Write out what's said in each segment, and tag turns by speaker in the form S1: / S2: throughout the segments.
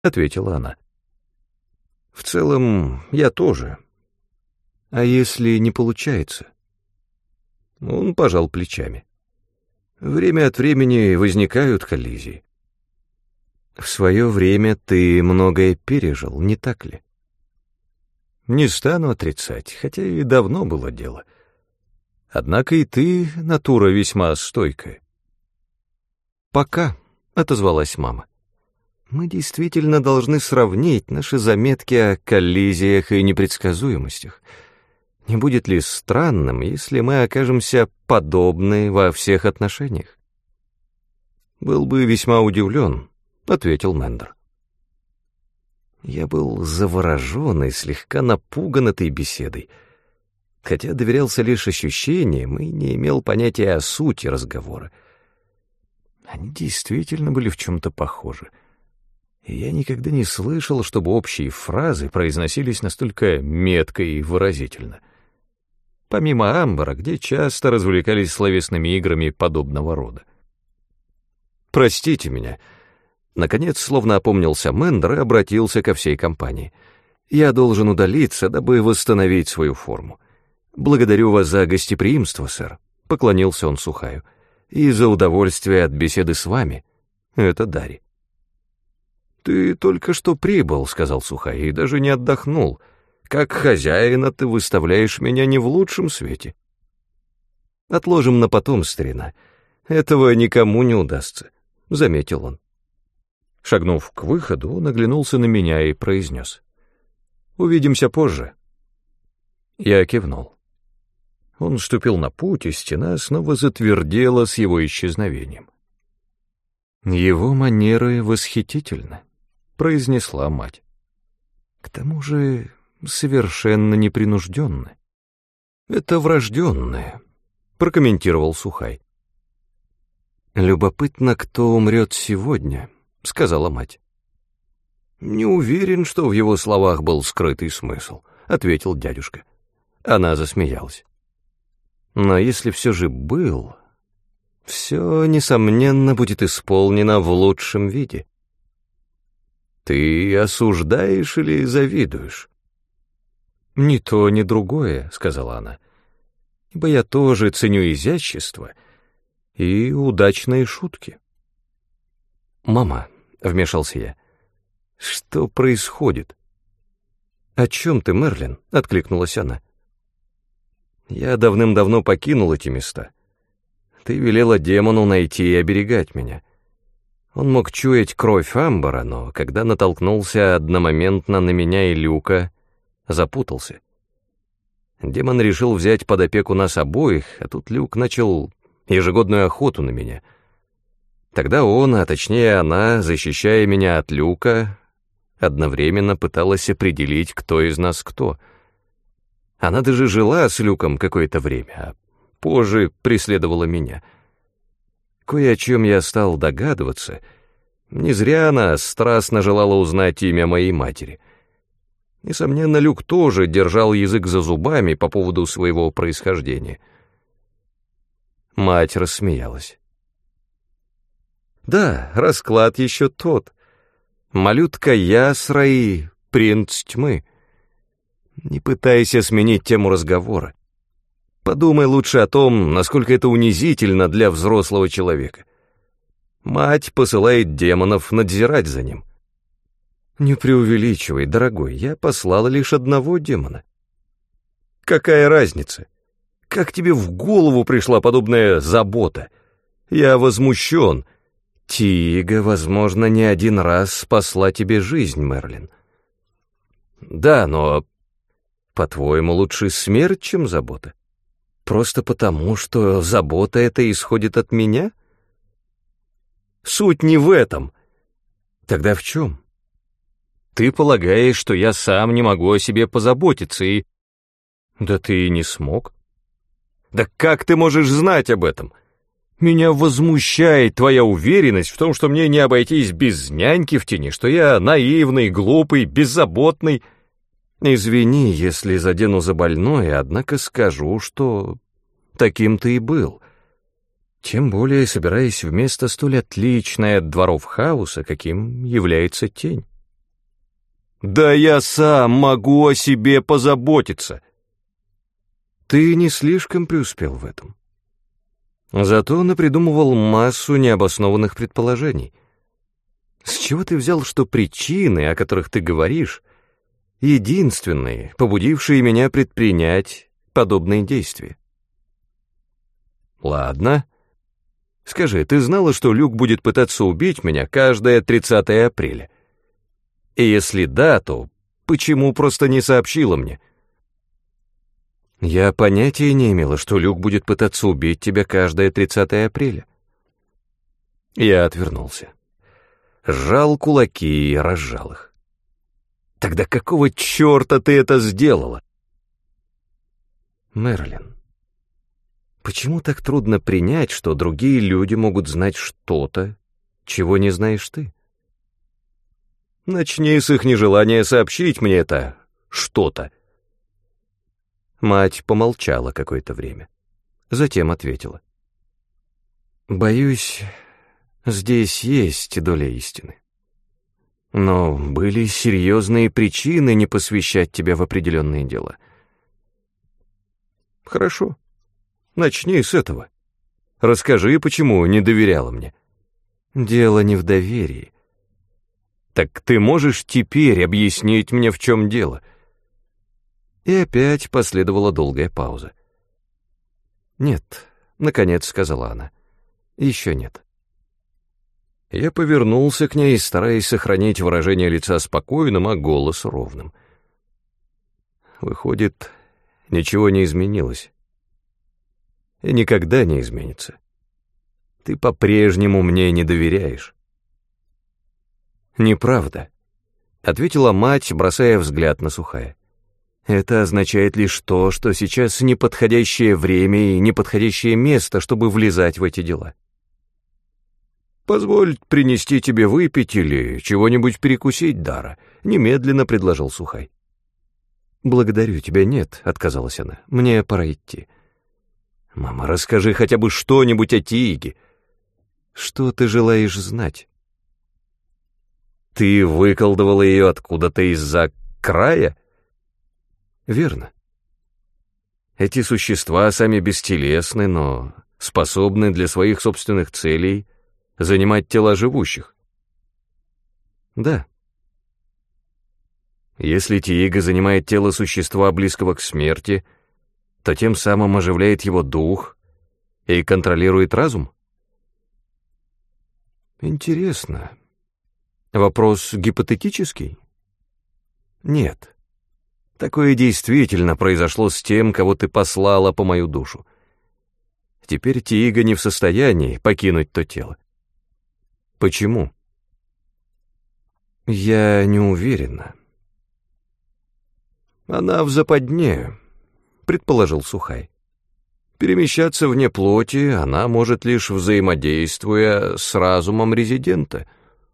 S1: ответила она. В целом, я тоже. А если не получается? Он пожал плечами. Время от времени возникают коллизии. В свое время ты многое пережил, не так ли? Не стану отрицать, хотя и давно было дело. Однако и ты натура весьма стойкая. Пока, — отозвалась мама. Мы действительно должны сравнить наши заметки о коллизиях и непредсказуемостях. Не будет ли странным, если мы окажемся подобны во всех отношениях? Был бы весьма удивлен, — ответил Мендер. Я был заворожен и слегка напуган этой беседой, хотя доверялся лишь ощущениям и не имел понятия о сути разговора. Они действительно были в чем-то похожи. И я никогда не слышал, чтобы общие фразы произносились настолько метко и выразительно. Помимо Амбара, где часто развлекались словесными играми подобного рода. «Простите меня», — наконец, словно опомнился Мендер и обратился ко всей компании. «Я должен удалиться, дабы восстановить свою форму. Благодарю вас за гостеприимство, сэр», — поклонился он Сухаю, «и за удовольствие от беседы с вами. Это Дарри». «Ты только что прибыл», — сказал Сухай, — «и даже не отдохнул. Как хозяина ты выставляешь меня не в лучшем свете». «Отложим на потом, старина. Этого никому не удастся», — заметил он. Шагнув к выходу, он оглянулся на меня и произнес: «Увидимся позже». Я кивнул. Он вступил на путь, и стена снова затвердела с его исчезновением. «Его манеры восхитительны», — произнесла мать. «К тому же совершенно непринужденны». «Это врожденное», — прокомментировал Сухай. «Любопытно, кто умрет сегодня», — сказала мать. «Не уверен, что в его словах был скрытый смысл», — ответил дядюшка. Она засмеялась. «Но если все же был, все, несомненно, будет исполнено в лучшем виде». «Ты осуждаешь или завидуешь?» «Ни то, ни другое», — сказала она, — «ибо я тоже ценю изящество и удачные шутки». «Мама», — вмешался я, — «что происходит?» «О чем ты, Мерлин?» — откликнулась она. «Я давным-давно покинул эти места. Ты велела демону найти и оберегать меня. Он мог чуять кровь Амбара, но когда натолкнулся одномоментно на меня и Люка, запутался. Демон решил взять под опеку нас обоих, а тут Люк начал ежегодную охоту на меня. Тогда он, а точнее она, защищая меня от Люка, одновременно пыталась определить, кто из нас кто. Она даже жила с Люком какое-то время, а позже преследовала меня. Кое о чем я стал догадываться. Не зря она страстно желала узнать имя моей матери. Несомненно, Люк тоже держал язык за зубами по поводу своего происхождения. Мать рассмеялась. «Да, расклад еще тот. Малютка Ясраи, принц тьмы. Не пытайся сменить тему разговора. Подумай лучше о том, насколько это унизительно для взрослого человека. Мать посылает демонов надзирать за ним». «Не преувеличивай, дорогой, я послала лишь одного демона». «Какая разница? Как тебе в голову пришла подобная забота? Я возмущен. Тига, возможно, не один раз спасла тебе жизнь, Мерлин». «Да, но, по-твоему, лучше смерть, чем забота? Просто потому, что забота эта исходит от меня?» «Суть не в этом». «Тогда в чем? Ты полагаешь, что я сам не могу о себе позаботиться и...» «Да ты и не смог». «Да как ты можешь знать об этом? Меня возмущает твоя уверенность в том, что мне не обойтись без няньки в тени, что я наивный, глупый, беззаботный». «Извини, если задену за больное, однако скажу, что таким ты и был. Тем более, собираясь в место столь отличное от дворов хаоса, каким является тень». Да я сам могу о себе позаботиться. Ты не слишком преуспел в этом. Зато напридумывал массу необоснованных предположений. С чего ты взял, что причины, о которых ты говоришь, единственные, побудившие меня предпринять подобные действия? Ладно. Скажи, ты знала, что Люк будет пытаться убить меня каждое 30 апреля? И если да, то почему просто не сообщила мне? Я понятия не имела, что Люк будет пытаться убить тебя каждое 30 апреля. Я отвернулся. Сжал кулаки и разжал их. Тогда какого черта ты это сделала? Мэрилин, почему так трудно принять, что другие люди могут знать что-то, чего не знаешь ты? Начни с их нежелания сообщить мне это что-то. Мать помолчала какое-то время, затем ответила. Боюсь, здесь есть доля истины. Но были серьезные причины не посвящать тебя в определенные дела. Хорошо, начни с этого. Расскажи, почему не доверяла мне. Дело не в доверии. Так ты можешь теперь объяснить мне, в чем дело? И опять последовала долгая пауза. Нет, наконец сказала она. Еще нет. Я повернулся к ней, стараясь сохранить выражение лица спокойным, а голос ровным. Выходит, ничего не изменилось. И никогда не изменится. Ты по-прежнему мне не доверяешь. «Неправда», — ответила мать, бросая взгляд на Сухая. «Это означает лишь то, что сейчас неподходящее время и неподходящее место, чтобы влезать в эти дела». «Позволь принести тебе выпить или чего-нибудь перекусить, Дара», — немедленно предложил Сухай. «Благодарю тебя, нет», — отказалась она, — «мне пора идти». «Мама, расскажи хотя бы что-нибудь о Тииге». «Что ты желаешь знать?» «Ты выколдовала ее откуда-то из-за края?» «Верно. Эти существа сами бестелесны, но способны для своих собственных целей занимать тела живущих». «Да». «Если Тиига занимает тело существа, близкого к смерти, то тем самым оживляет его дух и контролирует разум?» «Интересно. Вопрос гипотетический?» «Нет. Такое действительно произошло с тем, кого ты послала по мою душу. Теперь Тиига не в состоянии покинуть то тело». «Почему?» «Я не уверена». «Она в западне», — предположил Сухай. «Перемещаться вне плоти она может лишь взаимодействуя с разумом резидента».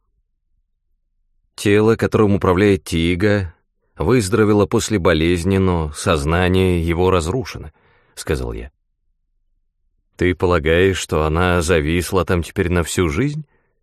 S1: Тело, которым управляет Тиига, выздоровело после болезни, но сознание его разрушено, — сказал я. Ты полагаешь, что она зависла там теперь на всю жизнь?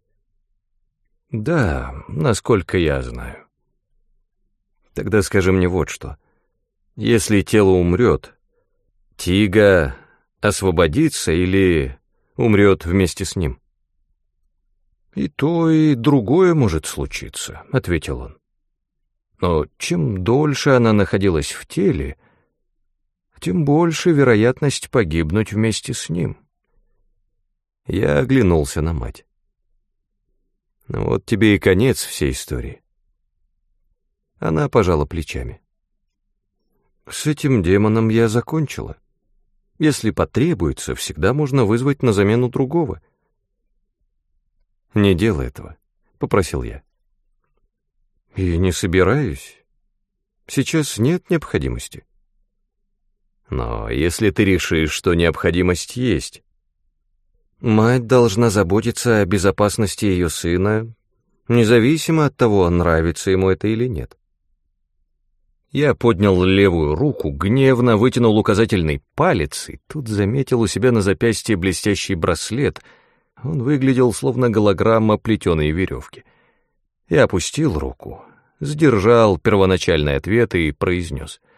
S1: Да, насколько я знаю. Тогда скажи мне вот что. Если тело умрет, Тиига освободится или умрет вместе с ним? «И то, и другое может случиться», — ответил он. «Но чем дольше она находилась в теле, тем больше вероятность погибнуть вместе с ним». Я оглянулся на мать. «Вот тебе и конец всей истории». Она пожала плечами. «С этим демоном я закончила. Если потребуется, всегда можно вызвать на замену другого». «Не делай этого», — попросил я. «И не собираюсь. Сейчас нет необходимости». «Но если ты решишь, что необходимость есть...» «Мать должна заботиться о безопасности ее сына, независимо от того, нравится ему это или нет». Я поднял левую руку, гневно вытянул указательный палец, и тут заметил у себя на запястье блестящий браслет. Он выглядел словно голограмма плетеной веревки. Я опустил руку, сдержал первоначальный ответ и произнес: